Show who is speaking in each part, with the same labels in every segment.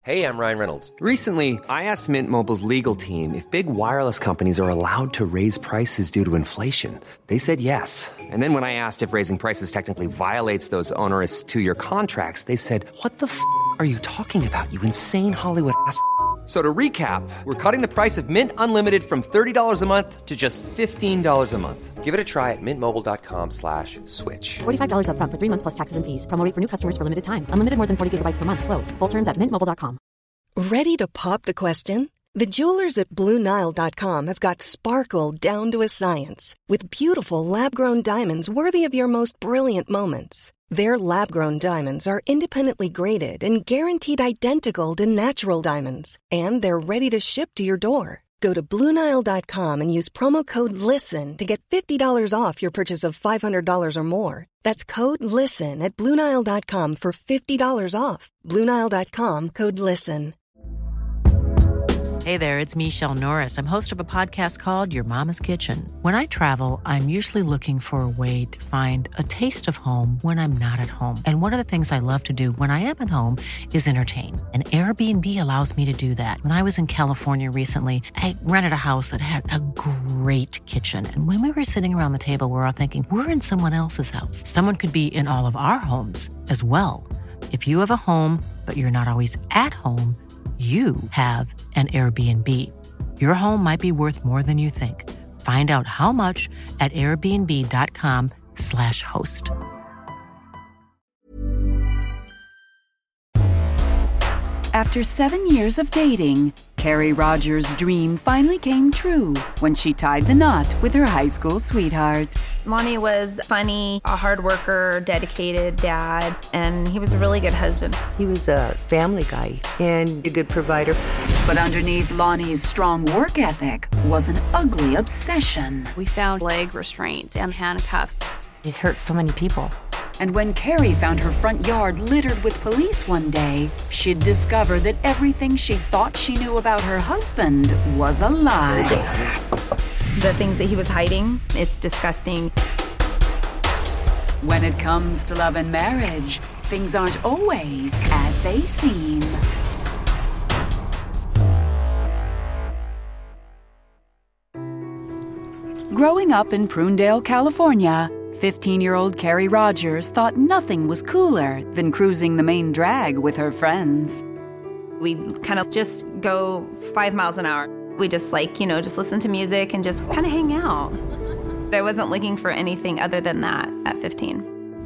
Speaker 1: Hey, I'm Ryan Reynolds.
Speaker 2: Recently, I asked Mint Mobile's legal team if big wireless companies are allowed to raise prices due to inflation. They said yes. And then when I asked if raising prices technically violates those onerous two-year contracts, they said, "What the f*** are you talking about, you insane Hollywood ass?" So to recap, we're cutting the price of Mint Unlimited from $30 a month to just $15 a month.
Speaker 1: Give it a try at mintmobile.com/switch.
Speaker 3: $45 up front for 3 months plus taxes and fees. Promo rate for new customers for limited time. Unlimited more than 40 gigabytes per month. Slows full terms at mintmobile.com.
Speaker 4: Ready to pop the question? The jewelers at BlueNile.com have got sparkle down to a science with beautiful lab-grown diamonds worthy of your most brilliant moments. Their lab-grown diamonds are independently graded and guaranteed identical to natural diamonds, and they're ready to ship to your door. Go to BlueNile.com and use promo code LISTEN to get $50 off your purchase of $500 or more. That's code LISTEN at BlueNile.com for $50 off. BlueNile.com, code LISTEN.
Speaker 5: Hey there, it's Michelle Norris. I'm host of a podcast called Your Mama's Kitchen. When I travel, I'm usually looking for a way to find a taste of home when I'm not at home. And one of the things I love to do when I am at home is entertain. And Airbnb allows me to do that. When I was in California recently, I rented a house that had a great kitchen. And when we were sitting around the table, we were all thinking, we're in someone else's house. Someone could be in all of our homes as well. If you have a home, but you're not always at home, you have an Airbnb. Your home might be worth more than you think. Find out how much at airbnb.com/host.
Speaker 6: After 7 years of dating, Carrie Rogers' dream finally came true when she tied the knot with her high school sweetheart.
Speaker 7: Lonnie was funny, a hard worker, dedicated dad, and he was a really good husband.
Speaker 8: He was a family guy and a good provider.
Speaker 6: But underneath Lonnie's strong work ethic was an ugly obsession.
Speaker 9: We found leg restraints and handcuffs.
Speaker 10: He's hurt so many people.
Speaker 6: And when Carrie found her front yard littered with police one day, she'd discover that everything she thought she knew about her husband was a lie.
Speaker 7: The things that he was hiding, it's disgusting.
Speaker 6: When it comes to love and marriage, things aren't always as they seem. Growing up in Prunedale, California, 15-year-old Carrie Rogers thought nothing was cooler than cruising the main drag with her friends.
Speaker 7: We kind of just go 5 miles an hour. We just just listen to music and just kind of hang out. I wasn't looking for anything other than that at 15.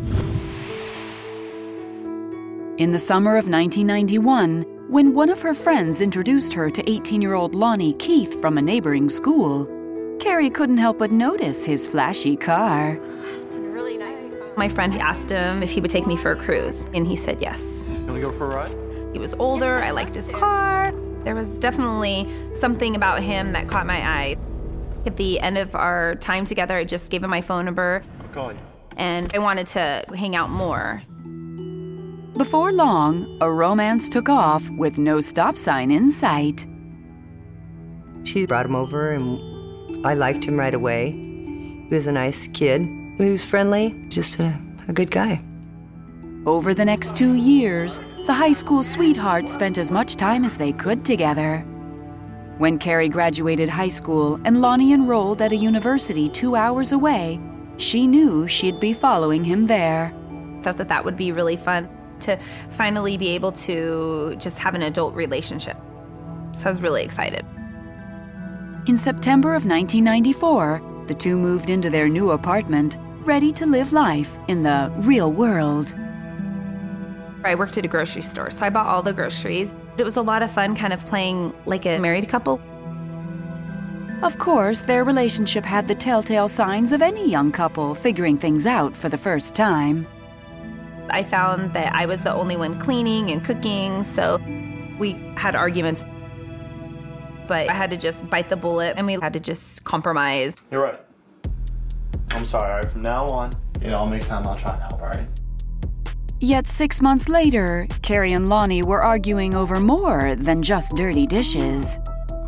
Speaker 6: In the summer of 1991, when one of her friends introduced her to 18-year-old Lonnie Keith from a neighboring school, Carrie couldn't help but notice his flashy car.
Speaker 9: It's a really nice car.
Speaker 7: My friend asked him if he would take me for a cruise, and he said yes.
Speaker 11: Can we go for a ride?
Speaker 7: He was older, I liked his car. There was definitely something about him that caught my eye. At the end of our time together, I just gave him my phone number.
Speaker 11: I'm calling you.
Speaker 7: And I wanted to hang out more.
Speaker 6: Before long, a romance took off with no stop sign in sight.
Speaker 8: She brought him over and I liked him right away. He was a nice kid. He was friendly, just a good guy.
Speaker 6: Over the next 2 years, the high school sweethearts spent as much time as they could together. When Carrie graduated high school and Lonnie enrolled at a university 2 hours away, she knew she'd be following him there.
Speaker 7: Thought that would be really fun to finally be able to just have an adult relationship. So I was really excited.
Speaker 6: In September of 1994, the two moved into their new apartment, ready to live life in the real world.
Speaker 7: I worked at a grocery store, so I bought all the groceries. It was a lot of fun kind of playing like a married couple.
Speaker 6: Of course, their relationship had the telltale signs of any young couple figuring things out for the first time.
Speaker 7: I found that I was the only one cleaning and cooking, so we had arguments. But I had to just bite the bullet, and we had to just compromise.
Speaker 11: You're right. I'm sorry, all right? From now on, I'll make time, I'll try and help, all right?
Speaker 6: Yet 6 months later, Carrie and Lonnie were arguing over more than just dirty dishes.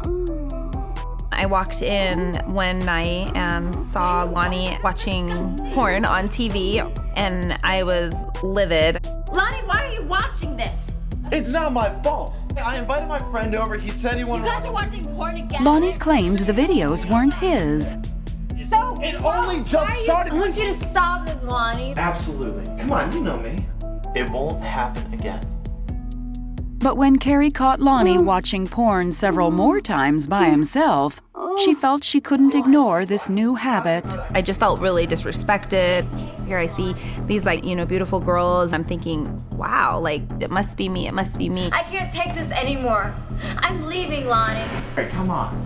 Speaker 7: I walked in one night and saw Lonnie watching porn on TV, and I was livid.
Speaker 9: Lonnie, why are you watching this?
Speaker 11: It's not my fault. I invited my friend over. He said he wanted...
Speaker 9: You guys are watching porn again?
Speaker 6: Lonnie claimed the videos weren't his.
Speaker 9: So
Speaker 11: It only just started.
Speaker 9: I want you to stop this, Lonnie.
Speaker 11: Absolutely. Come on, you know me. It won't happen again.
Speaker 6: But when Carrie caught Lonnie watching porn several more times by himself, she felt she couldn't ignore this new habit.
Speaker 7: I just felt really disrespected. Here I see these beautiful girls. I'm thinking, wow, it must be me. It must be me.
Speaker 9: I can't take this anymore. I'm leaving, Lonnie.
Speaker 11: All right, come on.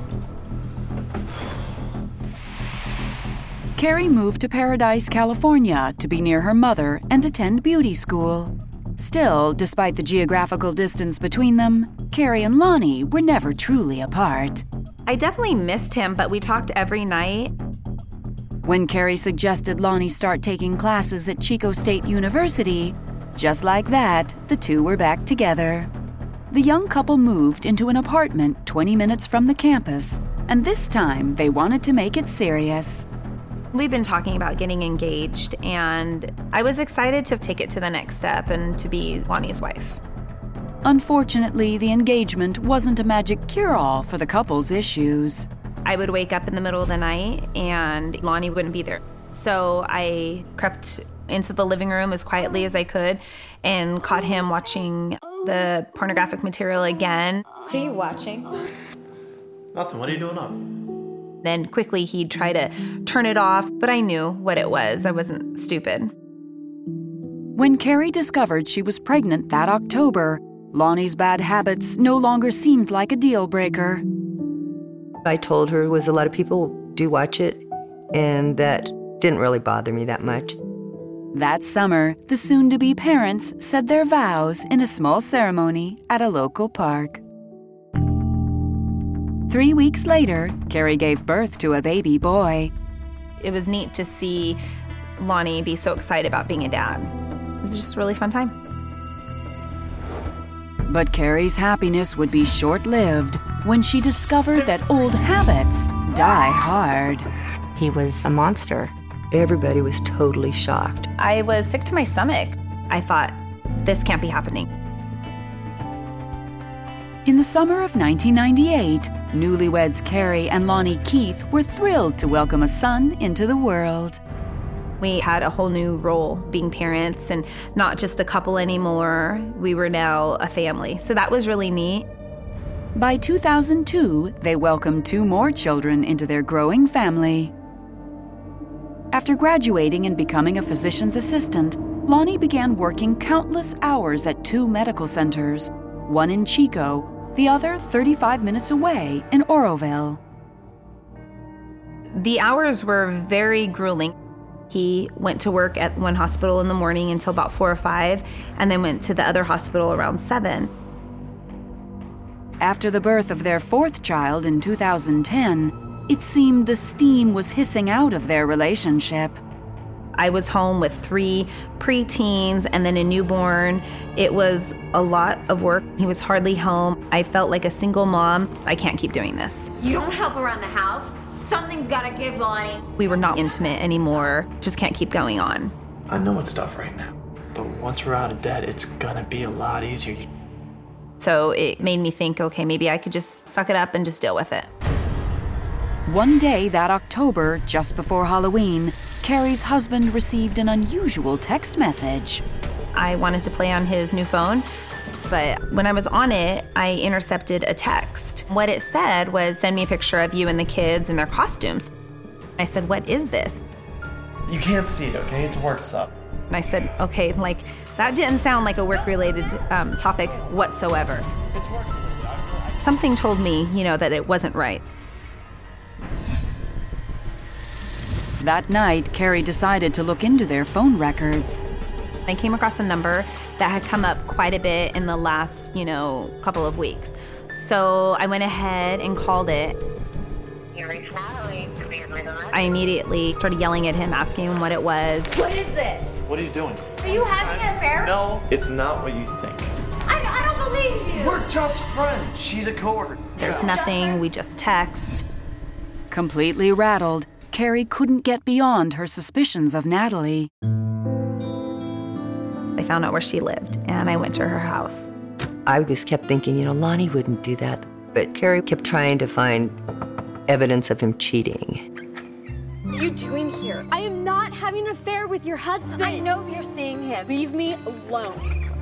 Speaker 6: Carrie moved to Paradise, California to be near her mother and attend beauty school. Still, despite the geographical distance between them, Carrie and Lonnie were never truly apart.
Speaker 7: I definitely missed him, but we talked every night.
Speaker 6: When Carrie suggested Lonnie start taking classes at Chico State University, just like that, the two were back together. The young couple moved into an apartment 20 minutes from the campus, and this time they wanted to make it serious.
Speaker 7: We've been talking about getting engaged, and I was excited to take it to the next step and to be Lonnie's wife.
Speaker 6: Unfortunately, the engagement wasn't a magic cure-all for the couple's issues.
Speaker 7: I would wake up in the middle of the night, and Lonnie wouldn't be there. So I crept into the living room as quietly as I could and caught him watching the pornographic material again.
Speaker 9: What are you watching?
Speaker 11: Nothing. What are you doing up?
Speaker 7: Then quickly he'd try to turn it off, but I knew what it was. I wasn't stupid.
Speaker 6: When Carrie discovered she was pregnant that October, Lonnie's bad habits no longer seemed like a deal breaker.
Speaker 8: I told her was a lot of people do watch it, and that didn't really bother me that much.
Speaker 6: That summer, the soon-to-be parents said their vows in a small ceremony at a local park. 3 weeks later, Carrie gave birth to a baby boy.
Speaker 7: It was neat to see Lonnie be so excited about being a dad. It was just a really fun time.
Speaker 6: But Carrie's happiness would be short-lived when she discovered that old habits die hard.
Speaker 10: He was a monster.
Speaker 8: Everybody was totally shocked.
Speaker 7: I was sick to my stomach. I thought, this can't be happening.
Speaker 6: In the summer of 1998, newlyweds Carrie and Lonnie Keith were thrilled to welcome a son into the world.
Speaker 7: We had a whole new role being parents and not just a couple anymore. We were now a family. So that was really neat.
Speaker 6: By 2002, they welcomed 2 more children into their growing family. After graduating and becoming a physician's assistant, Lonnie began working countless hours at 2 medical centers, one in Chico, the other 35 minutes away in Oroville.
Speaker 7: The hours were very grueling. He went to work at one hospital in the morning until about 4 or 5, and then went to the other hospital around 7.
Speaker 6: After the birth of their 4th child in 2010, it seemed the steam was hissing out of their relationship.
Speaker 7: I was home with 3 preteens and then a newborn. It was a lot of work. He was hardly home. I felt like a single mom. I can't keep doing this.
Speaker 9: You don't help around the house? Something's gotta give, Lonnie.
Speaker 7: We were not intimate anymore. Just can't keep going on.
Speaker 11: I know it's tough right now, but once we're out of debt, it's gonna be a lot easier.
Speaker 7: So it made me think, okay, maybe I could just suck it up and just deal with it.
Speaker 6: One day that October, just before Halloween, Carrie's husband received an unusual text message.
Speaker 7: I wanted to play on his new phone, but when I was on it, I intercepted a text. What it said was, send me a picture of you and the kids in their costumes. I said, what is this?
Speaker 11: You can't see it, okay? It's work stuff.
Speaker 7: And I said, okay, that didn't sound like a work-related topic whatsoever.
Speaker 11: It's work.
Speaker 7: Something told me, that it wasn't right.
Speaker 6: That night, Carrie decided to look into their phone records.
Speaker 7: I came across a number that had come up quite a bit in the last, couple of weeks. So I went ahead and called it. I immediately started yelling at him, asking him what it was.
Speaker 9: What is this?
Speaker 11: What are you doing?
Speaker 9: Are you having an affair?
Speaker 11: No, it's not what you think.
Speaker 9: I don't believe you.
Speaker 11: We're just friends. She's a coworker.
Speaker 7: There's nothing. We just text.
Speaker 6: Completely rattled, Carrie couldn't get beyond her suspicions of Natalie.
Speaker 7: I found out where she lived, and I went to her house.
Speaker 8: I just kept thinking, Lonnie wouldn't do that. But Carrie kept trying to find evidence of him cheating.
Speaker 9: What are you doing here? I am not having an affair with your husband. I know you're seeing him. Leave me alone.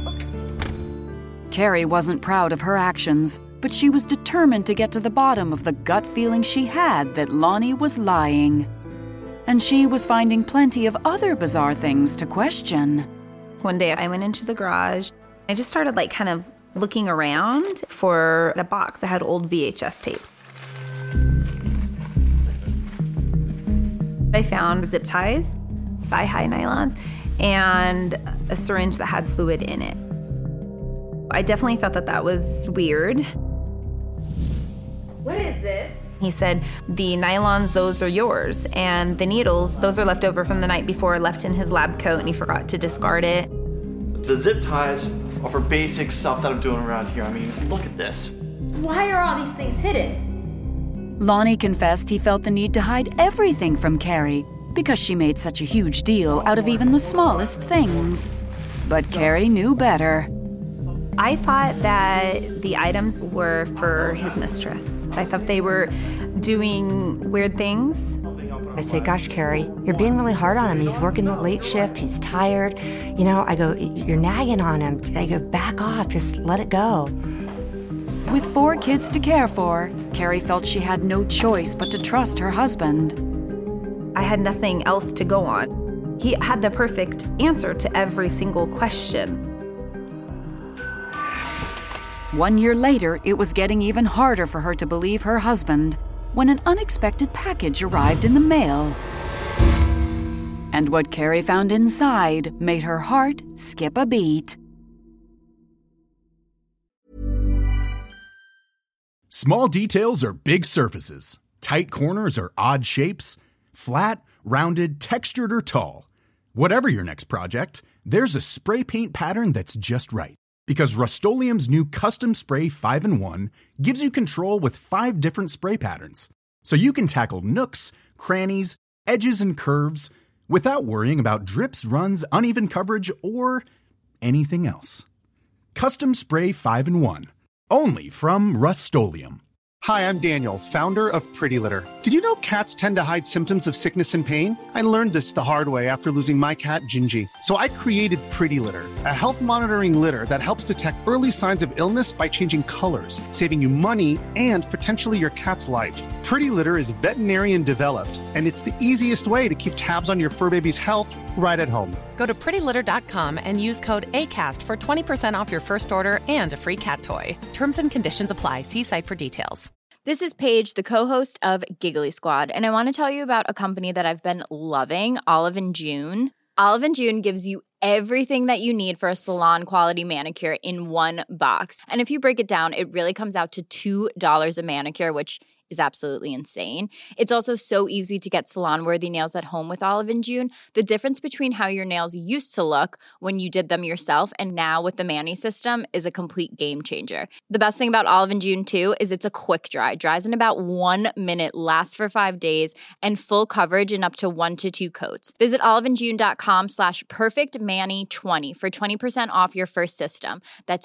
Speaker 6: Carrie wasn't proud of her actions, but she was determined to get to the bottom of the gut feeling she had that Lonnie was lying. And she was finding plenty of other bizarre things to question.
Speaker 7: One day I went into the garage. I just started kind of looking around for a box that had old VHS tapes. I found zip ties, thigh-high nylons, and a syringe that had fluid in it. I definitely thought that was weird.
Speaker 9: What is this?
Speaker 7: He said, the nylons, those are yours, and the needles, those are left over from the night before, left in his lab coat, and he forgot to discard it.
Speaker 11: The zip ties are for basic stuff that I'm doing around here. I mean, look at this.
Speaker 9: Why are all these things hidden?
Speaker 6: Lonnie confessed he felt the need to hide everything from Carrie because she made such a huge deal out of even the smallest things. But Carrie knew better.
Speaker 7: I thought that the items were for his mistress. I thought they were doing weird things.
Speaker 10: I say, gosh, Carrie, you're being really hard on him. He's working the late shift. He's tired. I go, you're nagging on him. I go, back off. Just let it go.
Speaker 6: With 4 kids to care for, Carrie felt she had no choice but to trust her husband.
Speaker 7: I had nothing else to go on. He had the perfect answer to every single question.
Speaker 6: 1 year later, it was getting even harder for her to believe her husband when an unexpected package arrived in the mail. And what Carrie found inside made her heart skip a beat.
Speaker 12: Small details are big surfaces. Tight corners are odd shapes. Flat, rounded, textured, or tall. Whatever your next project, there's a spray paint pattern that's just right. Because Rust-Oleum's new Custom Spray 5-in-1 gives you control with 5 different spray patterns. So you can tackle nooks, crannies, edges, and curves without worrying about drips, runs, uneven coverage, or anything else. Custom Spray 5-in-1. Only from Rust-Oleum.
Speaker 13: Hi, I'm Daniel, founder of Pretty Litter. Did you know cats tend to hide symptoms of sickness and pain? I learned this the hard way after losing my cat, Gingy. So I created Pretty Litter, a health monitoring litter that helps detect early signs of illness by changing colors, saving you money and potentially your cat's life. Pretty Litter is veterinarian developed, and it's the easiest way to keep tabs on your fur baby's health right at home.
Speaker 14: Go to prettylitter.com and use code ACAST for 20% off your first order and a free cat toy. Terms and conditions apply. See site for details.
Speaker 15: This is Paige, the co-host of Giggly Squad, and I want to tell you about a company that I've been loving, Olive & June. Olive & June gives you everything that you need for a salon-quality manicure in one box. And if you break it down, it really comes out to $2 a manicure, which is absolutely insane. It's also so easy to get salon-worthy nails at home with Olive & June. The difference between how your nails used to look when you did them yourself and now with the Mani system is a complete game changer. The best thing about Olive & June, too, is it's a quick dry. Dries in about 1 minute, lasts for 5 days, and full coverage in up to 1 to 2 coats. Visit oliveandjune.com/perfectmani20 for 20% off your first system. That's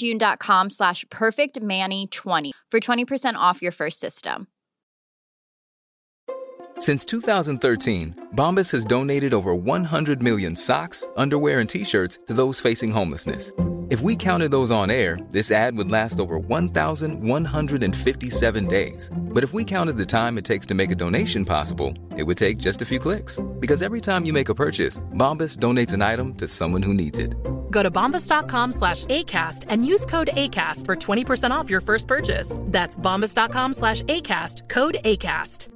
Speaker 15: oliveandjune.com/perfectmani20 for 20% off your first system.
Speaker 16: Since 2013, Bombas has donated over 100 million socks, underwear, and T-shirts to those facing homelessness. If we counted those on air, this ad would last over 1,157 days. But if we counted the time it takes to make a donation possible, it would take just a few clicks. Because every time you make a purchase, Bombas donates an item to someone who needs it.
Speaker 14: Go to bombas.com/ACAST and use code ACAST for 20% off your first purchase. That's bombas.com/ACAST, code ACAST.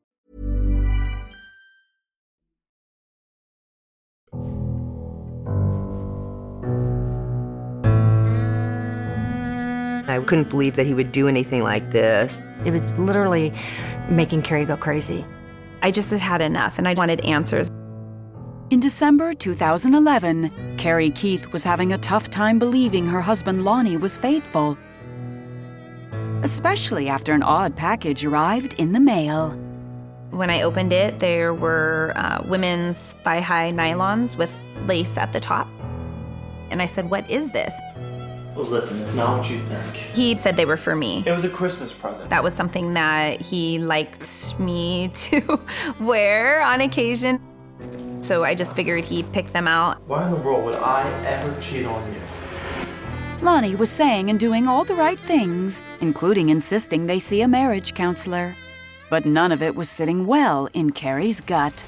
Speaker 8: I couldn't believe that he would do anything like this.
Speaker 10: It was literally making Carrie go crazy.
Speaker 7: I just had had enough, and I wanted answers.
Speaker 6: In December 2011, Carrie Keith was having a tough time believing her husband Lonnie was faithful, especially after an odd package arrived in the mail.
Speaker 7: When I opened it, there were women's thigh-high nylons with lace at the top. And I said, "What is this?"
Speaker 11: Well, listen, it's not what you think.
Speaker 7: He said they were for me.
Speaker 11: It was a Christmas present.
Speaker 7: That was something that he liked me to wear on occasion. So I just figured he'd pick them out.
Speaker 11: Why in the world would I ever cheat on you?
Speaker 6: Lonnie was saying and doing all the right things, including insisting they see a marriage counselor. But none of it was sitting well in Carrie's gut.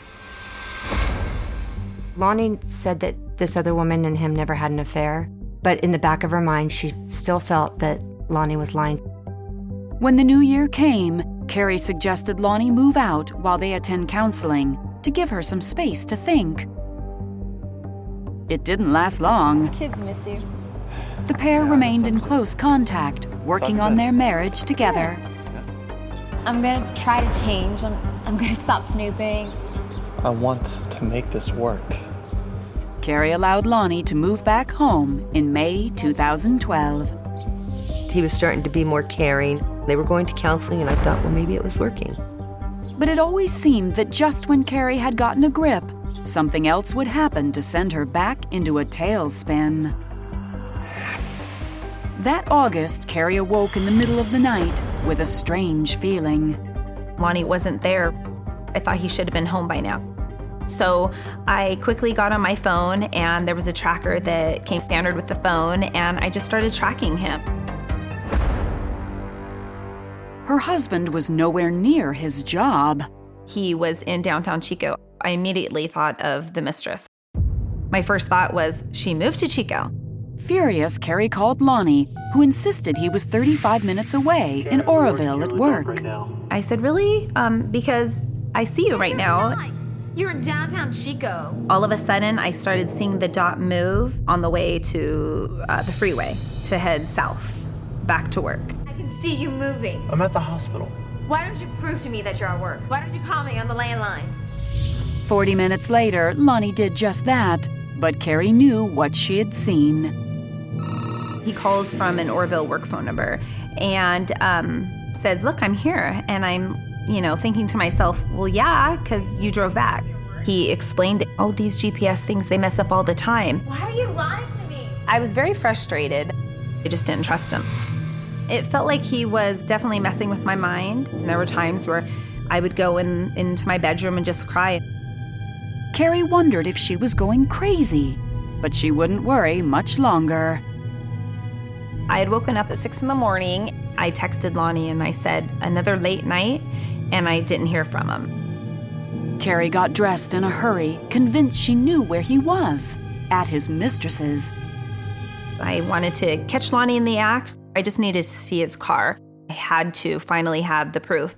Speaker 10: Lonnie said that this other woman and him never had an affair, but in the back of her mind, she still felt that Lonnie was lying.
Speaker 6: When the new year came, Carrie suggested Lonnie move out while they attend counseling to give her some space to think. It didn't last long.
Speaker 9: Kids miss you.
Speaker 6: The pair remained in close contact, working on their marriage together.
Speaker 9: I'm gonna try to change. I'm gonna stop snooping.
Speaker 11: I want to make this work.
Speaker 6: Carrie allowed Lonnie to move back home in May 2012.
Speaker 8: He was starting to be more caring. They were going to counseling, and I thought, well, maybe it was working.
Speaker 6: But it always seemed that just when Carrie had gotten a grip, something else would happen to send her back into a tailspin. That August, Carrie awoke in the middle of the night with a strange feeling.
Speaker 7: Lonnie wasn't there. I thought he should have been home by now. So I quickly got on my phone, and there was a tracker that came standard with the phone, and I just started tracking him.
Speaker 6: Her husband was nowhere near his job.
Speaker 7: He was in downtown Chico. I immediately thought of the mistress. My first thought was, she moved to Chico.
Speaker 6: Furious, Carrie called Lonnie, who insisted he was 35 minutes away in Oroville at work.
Speaker 7: I said, really? Because I see you right now.
Speaker 9: You're in downtown Chico.
Speaker 7: All of a sudden, I started seeing the dot move on the way to the freeway to head south, back to work.
Speaker 9: I can see you moving.
Speaker 11: I'm at the hospital.
Speaker 9: Why don't you prove to me that you're at work? Why don't you call me on the landline?
Speaker 6: 40 minutes later, Lonnie did just that, but Carrie knew what she had seen.
Speaker 7: He calls from an Oroville work phone number and says, look, I'm here. And I'm, thinking to myself, well, yeah, because you drove back. He explained, oh, these GPS things, they mess up all the time.
Speaker 9: Why are you lying to me?
Speaker 7: I was very frustrated. I just didn't trust him. It felt like he was definitely messing with my mind. And there were times where I would go into my bedroom and just cry.
Speaker 6: Carrie wondered if she was going crazy, but she wouldn't worry much longer.
Speaker 7: I had woken up at 6 a.m. I texted Lonnie and I said, another late night, and I didn't hear from him.
Speaker 6: Carrie got dressed in a hurry, convinced she knew where he was, at his mistress's.
Speaker 7: I wanted to catch Lonnie in the act. I just needed to see his car. I had to finally have the proof.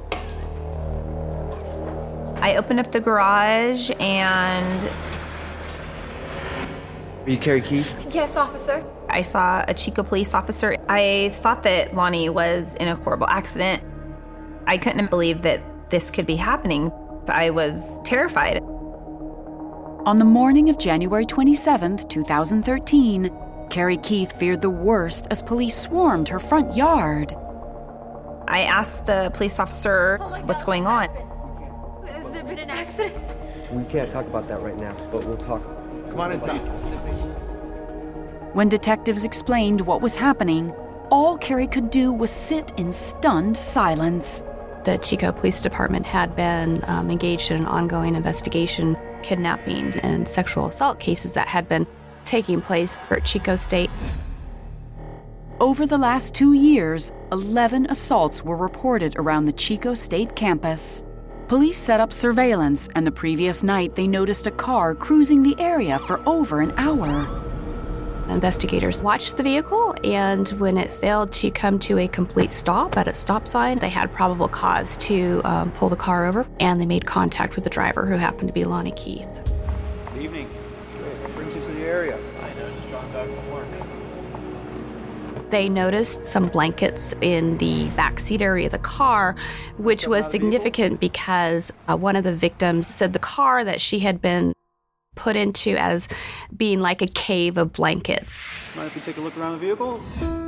Speaker 7: I opened up the garage and...
Speaker 17: Are you Carrie Keith?
Speaker 9: Yes, officer.
Speaker 7: I saw a Chico police officer. I thought that Lonnie was in a horrible accident. I couldn't believe that this could be happening. I was terrified.
Speaker 6: On the morning of January 27th, 2013, Carrie Keith feared the worst as police swarmed her front yard.
Speaker 7: I asked the police officer, what's going on?
Speaker 9: Has there been an accident?
Speaker 17: We can't talk about that right now, but we'll talk.
Speaker 11: Come on inside.
Speaker 6: When detectives explained what was happening, all Carrie could do was sit in stunned silence.
Speaker 18: The Chico Police Department had been engaged in an ongoing investigation, kidnappings and sexual assault cases that had been taking place at Chico State.
Speaker 6: Over the last 2 years, 11 assaults were reported around the Chico State campus. Police set up surveillance, and the previous night they noticed a car cruising the area for over an hour.
Speaker 18: Investigators watched the vehicle, and when it failed to come to a complete stop at a stop sign, they had probable cause to pull the car over, and they made contact with the driver, who happened to be Lonnie Keith.
Speaker 11: Good evening. What brings you to the area? I know, just driving back from work.
Speaker 18: They noticed some blankets in the backseat area of the car, which was significant because one of the victims said the car that she had been put into as being like a cave of blankets.
Speaker 11: Mind if we take a look around the vehicle?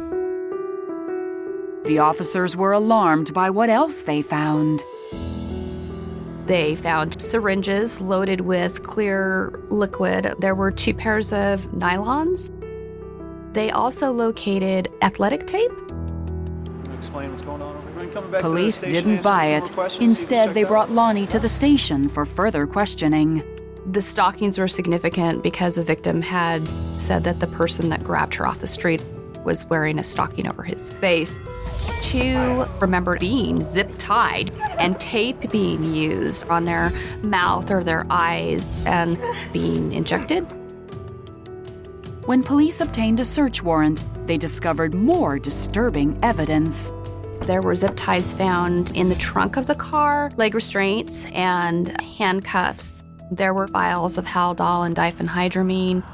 Speaker 6: The officers were alarmed by what else they found.
Speaker 18: They found syringes loaded with clear liquid. There were 2 pairs of nylons. They also located athletic tape.
Speaker 11: Explain what's going on over here. Coming back
Speaker 6: Police
Speaker 11: to the station,
Speaker 6: didn't buy
Speaker 11: answer
Speaker 6: it.
Speaker 11: some more questions,
Speaker 6: Instead, they
Speaker 11: check
Speaker 6: brought
Speaker 11: that.
Speaker 6: Lonnie to the station for further questioning.
Speaker 18: The stockings were significant because the victim had said that the person that grabbed her off the street was wearing a stocking over his face. 2 remembered being zip-tied and tape being used on their mouth or their eyes and being injected.
Speaker 6: When police obtained a search warrant, they discovered more disturbing evidence.
Speaker 18: There were zip ties found in the trunk of the car, leg restraints, and handcuffs. There were vials of Haldol and diphenhydramine.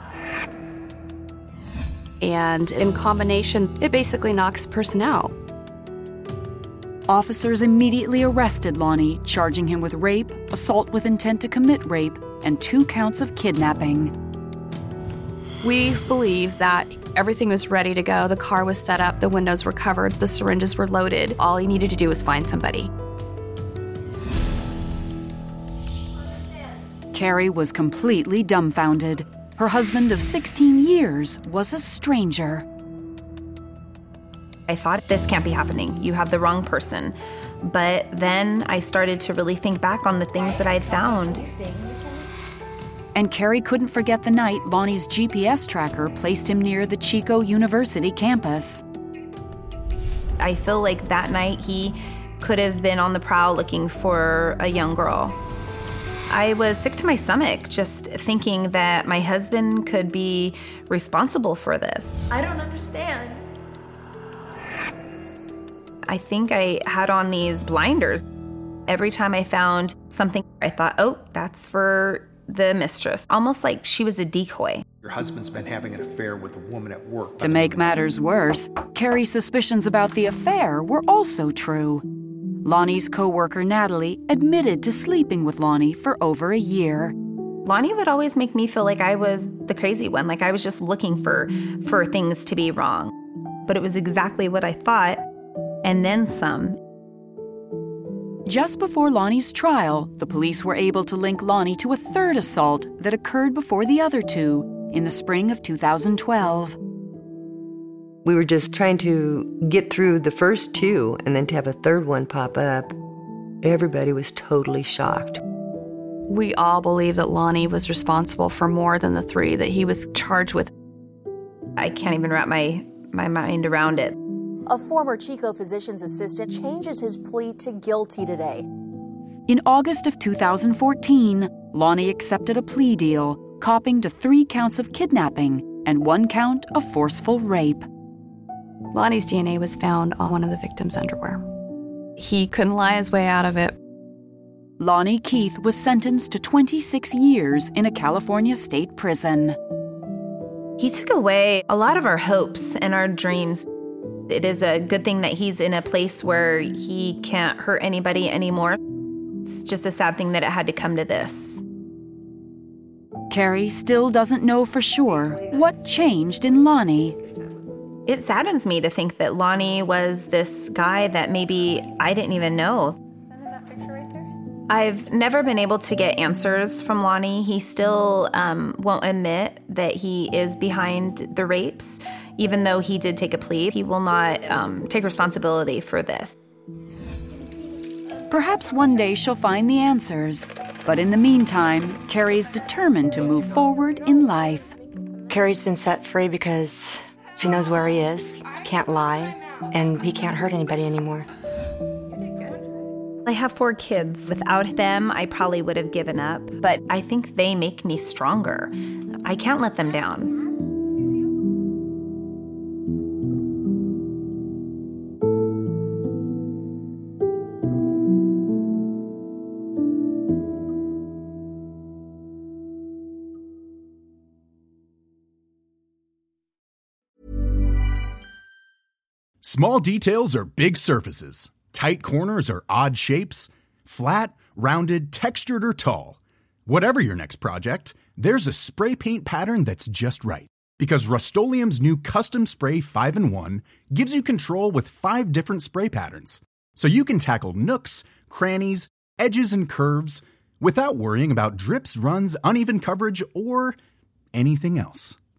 Speaker 18: And in combination, it basically knocks a person out.
Speaker 6: Officers immediately arrested Lonnie, charging him with rape, assault with intent to commit rape, and 2 counts of kidnapping.
Speaker 18: We believe that everything was ready to go. The car was set up, the windows were covered, the syringes were loaded. All he needed to do was find somebody.
Speaker 6: Carrie was completely dumbfounded. Her husband of 16 years was a stranger.
Speaker 7: I thought, this can't be happening. You have the wrong person. But then I started to really think back on the things that I'd found.
Speaker 6: And Carrie couldn't forget the night Lonnie's GPS tracker placed him near the Chico University campus.
Speaker 7: I feel like that night he could have been on the prowl looking for a young girl. I was sick to my stomach just thinking that my husband could be responsible for this.
Speaker 9: I don't understand.
Speaker 7: I think I had on these blinders. Every time I found something, I thought, oh, that's for the mistress. Almost like she was a decoy.
Speaker 19: Your husband's been having an affair with a woman at work.
Speaker 6: To make matters worse, Carrie's suspicions about the affair were also true. Lonnie's co-worker Natalie admitted to sleeping with Lonnie for over a year.
Speaker 7: Lonnie would always make me feel like I was the crazy one, like I was just looking for things to be wrong. But it was exactly what I thought, and then some.
Speaker 6: Just before Lonnie's trial, the police were able to link Lonnie to a third assault that occurred before the other 2 in the spring of 2012.
Speaker 8: We were just trying to get through the first 2 and then to have a third one pop up. Everybody was totally shocked.
Speaker 18: We all believe that Lonnie was responsible for more than the 3 that he was charged with.
Speaker 7: I can't even wrap my mind around it.
Speaker 20: A former Chico physician's assistant changes his plea to guilty today.
Speaker 6: In August of 2014, Lonnie accepted a plea deal, copping to 3 counts of kidnapping and 1 count of forceful rape.
Speaker 18: Lonnie's DNA was found on one of the victim's underwear. He couldn't lie his way out of it.
Speaker 6: Lonnie Keith was sentenced to 26 years in a California state prison.
Speaker 7: He took away a lot of our hopes and our dreams. It is a good thing that he's in a place where he can't hurt anybody anymore. It's just a sad thing that it had to come to this.
Speaker 6: Carrie still doesn't know for sure what changed in Lonnie.
Speaker 7: It saddens me to think that Lonnie was this guy that maybe I didn't even know. I've never been able to get answers from Lonnie. He still won't admit that he is behind the rapes, even though he did take a plea. He will not take responsibility for this.
Speaker 6: Perhaps one day she'll find the answers. But in the meantime, Carrie's determined to move forward in life.
Speaker 10: Carrie's been set free because she knows where he is, can't lie, and he can't hurt anybody anymore.
Speaker 7: I have 4 kids. Without them, I probably would have given up. But I think they make me stronger. I can't let them down.
Speaker 12: Small details are big surfaces. Tight corners are odd shapes. Flat, rounded, textured, or tall. Whatever your next project, there's a spray paint pattern that's just right. Because Rust-Oleum's new Custom Spray 5-in-1 gives you control with 5 different spray patterns. So you can tackle nooks, crannies, edges, and curves without worrying about drips, runs, uneven coverage, or anything else.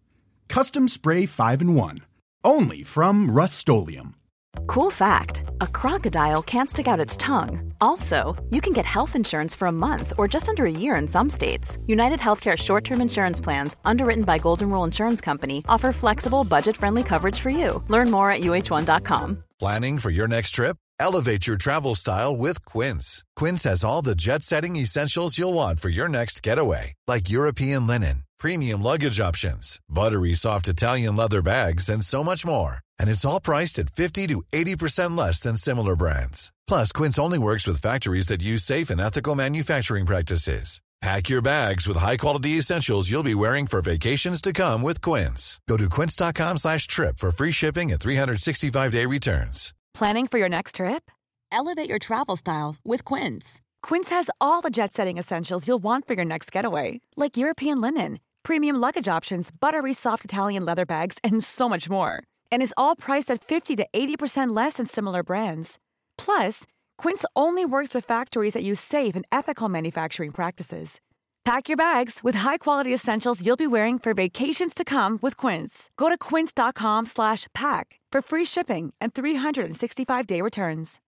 Speaker 12: Custom Spray 5-in-1. Only from Rust-Oleum.
Speaker 21: Cool fact, a crocodile can't stick out its tongue. Also, you can get health insurance for a month or just under a year in some states. United Healthcare short-term insurance plans, underwritten by Golden Rule Insurance Company, offer flexible, budget-friendly coverage for you. Learn more at uh1.com.
Speaker 22: Planning for your next trip? Elevate your travel style with Quince. Quince has all the jet-setting essentials you'll want for your next getaway, like European linen, premium luggage options, buttery soft Italian leather bags, and so much more. And it's all priced at 50 to 80% less than similar brands. Plus, Quince only works with factories that use safe and ethical manufacturing practices. Pack your bags with high-quality essentials you'll be wearing for vacations to come with Quince. Go to quince.com/trip for free shipping and 365-day returns.
Speaker 21: Planning for your next trip? Elevate your travel style with Quince. Quince has all the jet-setting essentials you'll want for your next getaway, like European linen, premium luggage options, buttery soft Italian leather bags, and so much more. And is all priced at 50 to 80% less than similar brands. Plus, Quince only works with factories that use safe and ethical manufacturing practices. Pack your bags with high-quality essentials you'll be wearing for vacations to come with Quince. Go to quince.com/pack for free shipping and 365-day returns.